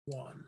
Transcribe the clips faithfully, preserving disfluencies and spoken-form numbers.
One.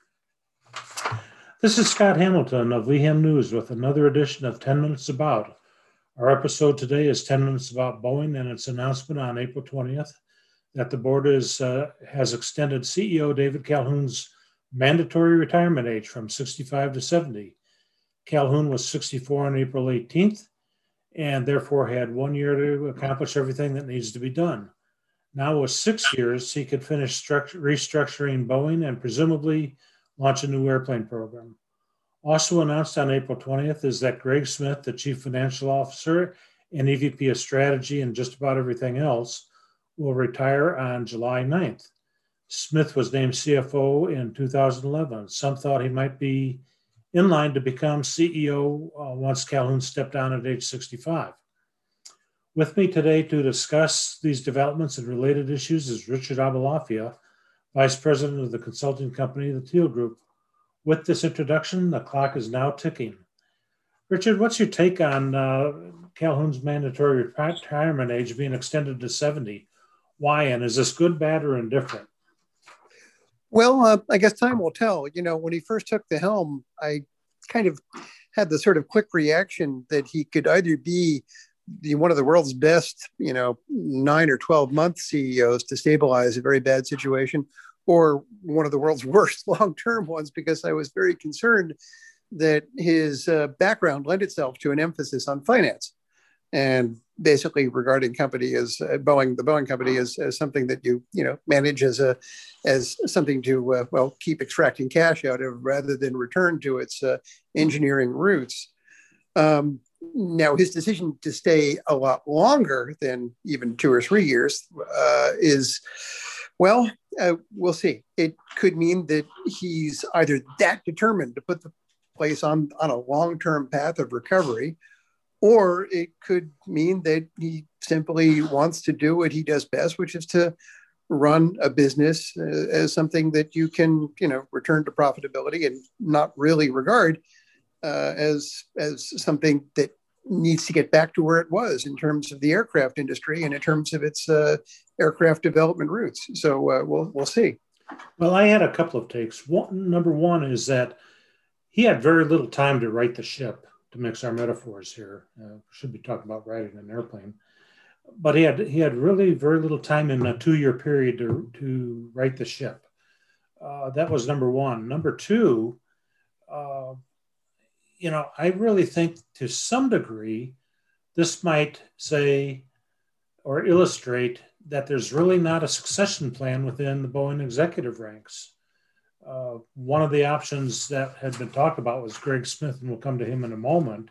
This is Scott Hamilton of Leeham News with another edition of ten Minutes About. Our episode today is ten Minutes About Boeing and its announcement on April twentieth that the board is, uh, has extended C E O David Calhoun's mandatory retirement age from sixty-five to seventy. Calhoun was sixty-four on April eighteenth and therefore had one year to accomplish everything that needs to be done. Now, with six years, he could finish structure, restructuring Boeing and presumably launch a new airplane program. Also announced on April twentieth is that Greg Smith, the Chief Financial Officer and E V P of Strategy and just about everything else, will retire on July ninth. Smith was named C F O in two thousand eleven. Some thought he might be in line to become C E O uh, once Calhoun stepped down at age sixty-five. With me today to discuss these developments and related issues is Richard Aboulafia, Vice President of the consulting company, the Teal Group. With this introduction, the clock is now ticking. Richard, what's your take on uh, Calhoun's mandatory retirement age being extended to seventy? Why, and is this good, bad, or indifferent? Well, uh, I guess time will tell. You know, when he first took the helm, I kind of had the sort of quick reaction that he could either be the, one of the world's best, you know, nine or twelve month C E Os to stabilize a very bad situation, or one of the world's worst long-term ones, because I was very concerned that his uh, background lent itself to an emphasis on finance and basically regarding company as uh, Boeing, the Boeing company as, as something that you, you know, manage as a, as something to, uh, well, keep extracting cash out of rather than return to its uh, engineering roots. Um, Now, his decision to stay a lot longer than even two or three years uh, is, well, uh, we'll see. It could mean that he's either that determined to put the place on, on a long-term path of recovery, or it could mean that he simply wants to do what he does best, which is to run a business uh, as something that you can, you know, return to profitability and not really regard Uh, as as something that needs to get back to where it was in terms of the aircraft industry and in terms of its uh, aircraft development roots. So uh, we'll we'll see. Well, I had a couple of takes. One, number one is that he had very little time to right the ship. To mix our metaphors here, uh, should be talking about riding an airplane, but he had he had really very little time in a two-year period to to right the ship. Uh, that was number one. Number two. Uh, You know, I really think to some degree, this might say or illustrate that there's really not a succession plan within the Boeing executive ranks. Uh, one of the options that had been talked about was Greg Smith, and we'll come to him in a moment.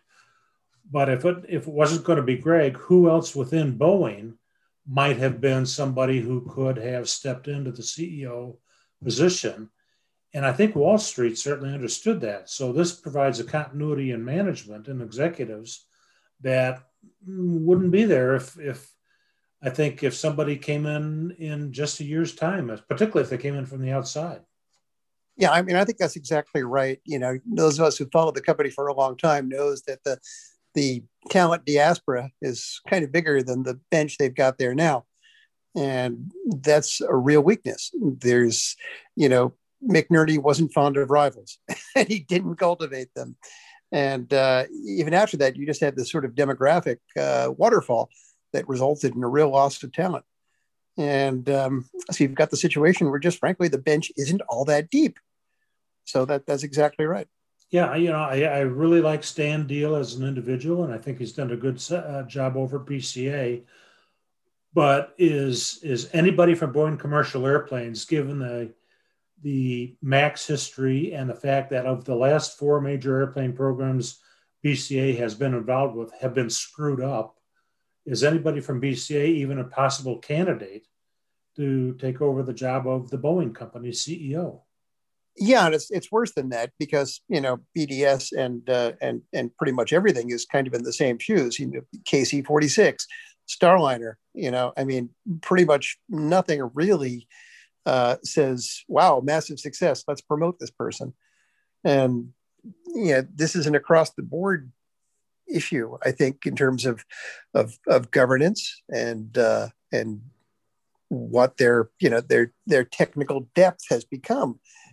But if it, if it wasn't going to be Greg, who else within Boeing might have been somebody who could have stepped into the C E O position? And I think Wall Street certainly understood that. So this provides a continuity in management and executives that wouldn't be there if, if I think if somebody came in in just a year's time, particularly if they came in from the outside. Yeah, I mean, I think that's exactly right. You know, those of us who followed the company for a long time knows that the the talent diaspora is kind of bigger than the bench they've got there now. And that's a real weakness. There's, you know, McNerney wasn't fond of rivals and he didn't cultivate them. And uh, even after that, you just had this sort of demographic uh, waterfall that resulted in a real loss of talent. And um, so you've got the situation where just frankly, the bench isn't all that deep. So that that's exactly right. Yeah, you know, I, I really like Stan Deal as an individual, and I think he's done a good uh, job over at B C A. But is is anybody from Boeing Commercial Airplanes, given the the MAX history and the fact that of the last four major airplane programs B C A has been involved with have been screwed up, is anybody from B C A even a possible candidate to take over the job of the Boeing company's C E O? Yeah, and it's it's worse than that because, you know, B D S and uh, and and pretty much everything is kind of in the same shoes. You know, K C forty-six, Starliner. You know, I mean, pretty much nothing really uh, says, "Wow, massive success. Let's promote this person." And yeah, this is an across the board issue, I think, in terms of of, of governance and uh, and what their you know their their technical depth has become.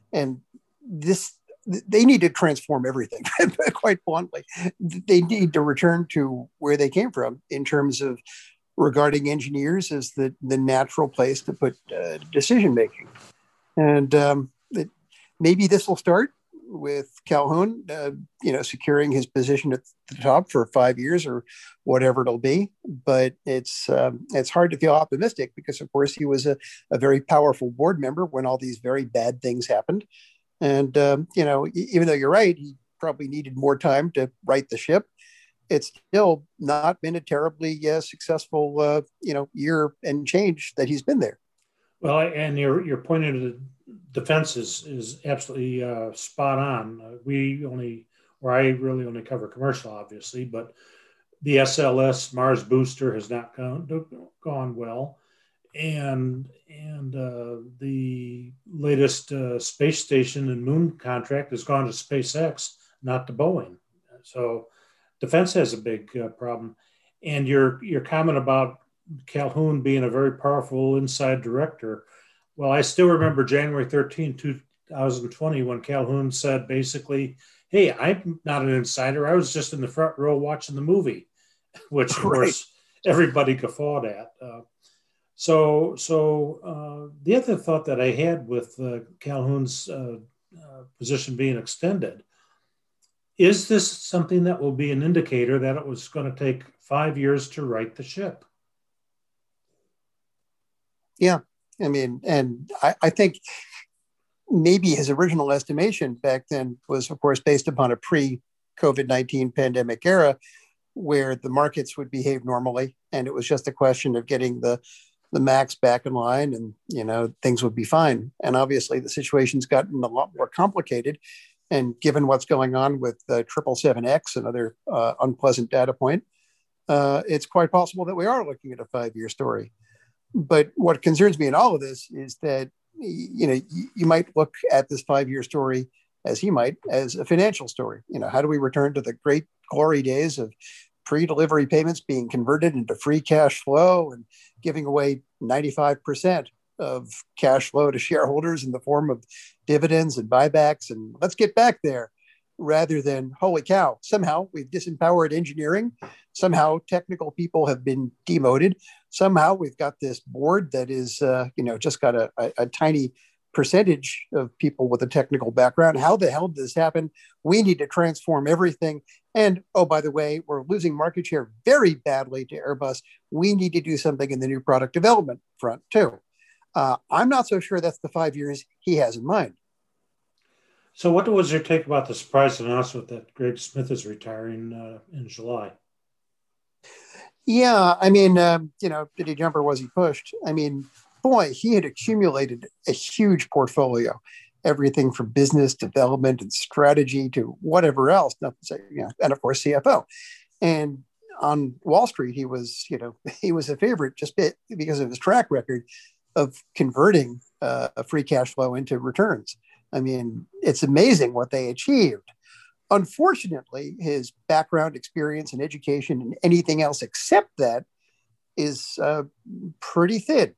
And this, they need to transform everything, quite bluntly. They need to return to where they came from in terms of regarding engineers as the, the natural place to put uh, decision making. And um, it, maybe this will start with Calhoun, uh, you know, securing his position at the top for five years or whatever it'll be. But it's um, it's hard to feel optimistic because, of course, he was a, a very powerful board member when all these very bad things happened. And, um, you know, even though you're right, he probably needed more time to right the ship. It's still not been a terribly uh, successful, uh, you know, year and change that he's been there. Well, and your your point of defense is is absolutely uh, spot on. Uh, we only, or I really only cover commercial, obviously, but the S L S Mars booster has not gone gone well, and and uh, the latest uh, space station and moon contract has gone to SpaceX, not to Boeing. So defense has a big uh, problem. And your your comment about Calhoun being a very powerful inside director. Well, I still remember January thirteenth, two thousand twenty, when Calhoun said basically, hey, I'm not an insider. I was just in the front row watching the movie, which of right. course everybody guffawed at. Uh, so so uh, the other thought that I had with uh, Calhoun's uh, uh, position being extended, is this something that will be an indicator that it was going to take five years to right the ship? Yeah, I mean, and I, I think maybe his original estimation back then was, of course, based upon a pre-COVID nineteen pandemic era where the markets would behave normally. And it was just a question of getting the, the max back in line and, you know, things would be fine. And obviously the situation's gotten a lot more complicated. And given what's going on with the triple seven X, another uh, unpleasant data point, uh, it's quite possible that we are looking at a five-year story. But what concerns me in all of this is that, you know, you, you might look at this five-year story, as he might, as a financial story. You know, how do we return to the great glory days of pre-delivery payments being converted into free cash flow and giving away ninety-five percent of cash flow to shareholders in the form of dividends and buybacks, and let's get back there, rather than, holy cow, somehow we've disempowered engineering, somehow technical people have been demoted, somehow we've got this board that is, uh, you know, just got a, a, a tiny percentage of people with a technical background. How the hell did this happen? We need to transform everything. And, oh, by the way, we're losing market share very badly to Airbus. We need to do something in the new product development front too. Uh, I'm not so sure that's the five years he has in mind. So what was your take about the surprise announcement that Greg Smith is retiring uh, in July? Yeah, I mean, um, you know, did he jump or was he pushed? I mean, boy, he had accumulated a huge portfolio, everything from business development and strategy to whatever else, nothing to say, you know, and of course, C F O. And on Wall Street, he was, you know, he was a favorite just because of his track record of converting uh, a free cash flow into returns. I mean, it's amazing what they achieved. Unfortunately, his background, experience, and education and anything else except that is uh, pretty thin.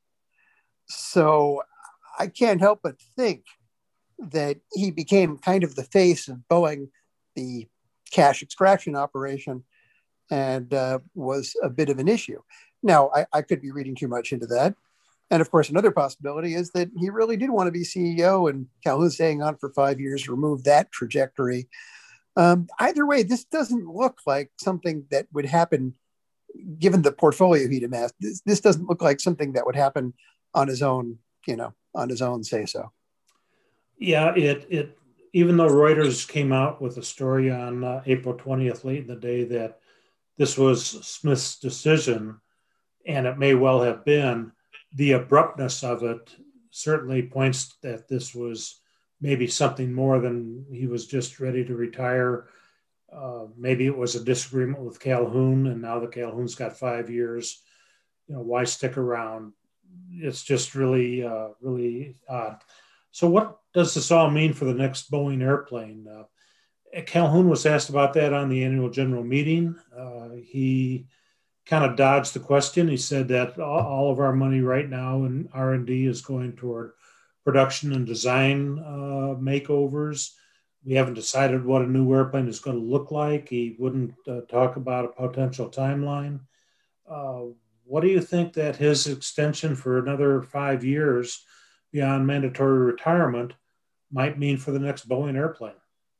So I can't help but think that he became kind of the face of Boeing, the cash extraction operation, and uh, was a bit of an issue. Now, I, I could be reading too much into that. And of course, another possibility is that he really did want to be C E O, and Calhoun staying on for five years removed that trajectory. Um, either way, this doesn't look like something that would happen, given the portfolio he'd amassed. This, this doesn't look like something that would happen on his own, you know, on his own say so. Yeah, it it even though Reuters came out with a story on uh, April twentieth, late in the day, that this was Smith's decision, and it may well have been, the abruptness of it certainly points that this was maybe something more than he was just ready to retire. Uh, maybe it was a disagreement with Calhoun, and now that Calhoun's got five years, you know, why stick around? It's just really, uh, really odd. So what does this all mean for the next Boeing airplane? Uh, Calhoun was asked about that on the annual general meeting. Uh, he kind of dodged the question. He said that all, all of our money right now in R and D is going toward production and design uh, makeovers. We haven't decided what a new airplane is going to look like. He wouldn't uh, talk about a potential timeline. Uh, what do you think that his extension for another five years beyond mandatory retirement might mean for the next Boeing airplane?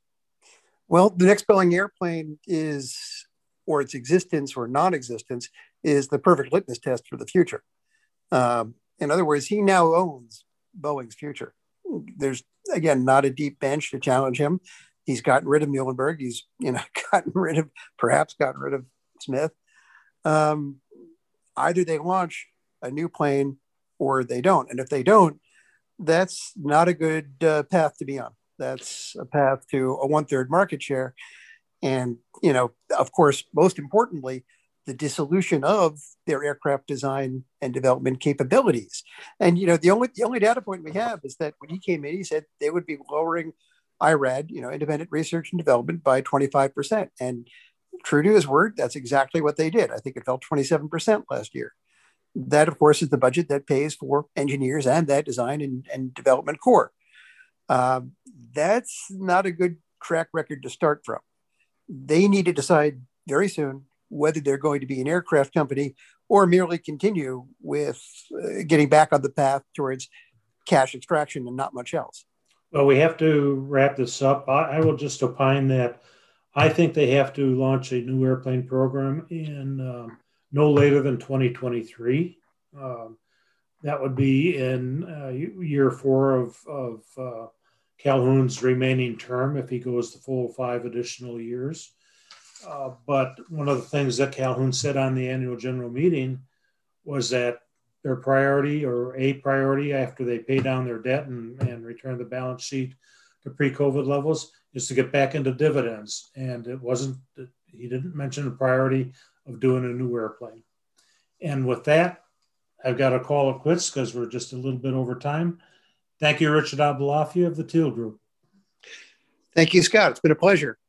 Well, the next Boeing airplane is, or its existence or non-existence, is the perfect litmus test for the future. Um, in other words, he now owns Boeing's future. There's, again, not a deep bench to challenge him. He's gotten rid of Muhlenberg. He's, you know, gotten rid of, perhaps gotten rid of Smith. Um, either they launch a new plane or they don't. And if they don't, that's not a good uh, path to be on. That's a path to a one-third market share. And, you know, of course, most importantly, the dissolution of their aircraft design and development capabilities. And, you know, the only the only data point we have is that when he came in, he said they would be lowering I R A D, you know, independent research and development, by twenty-five percent. And true to his word, that's exactly what they did. I think it fell twenty-seven percent last year. That, of course, is the budget that pays for engineers and that design and, and development core. Um, that's not a good track record to start from. They need to decide very soon whether they're going to be an aircraft company or merely continue with uh, getting back on the path towards cash extraction and not much else. Well, we have to wrap this up. I, I will just opine that I think they have to launch a new airplane program in um, no later than twenty twenty-three. Um, that would be in uh, year four of, of uh, Calhoun's remaining term if he goes the full five additional years. Uh, but one of the things that Calhoun said on the annual general meeting was that their priority, or a priority after they pay down their debt and, and return the balance sheet to pre-COVID levels, is to get back into dividends. And it wasn't, he didn't mention the priority of doing a new airplane. And with that, I've got to call it quits because we're just a little bit over time. Thank you, Richard Abdullafi of the Teal Group. Thank you, Scott. It's been a pleasure.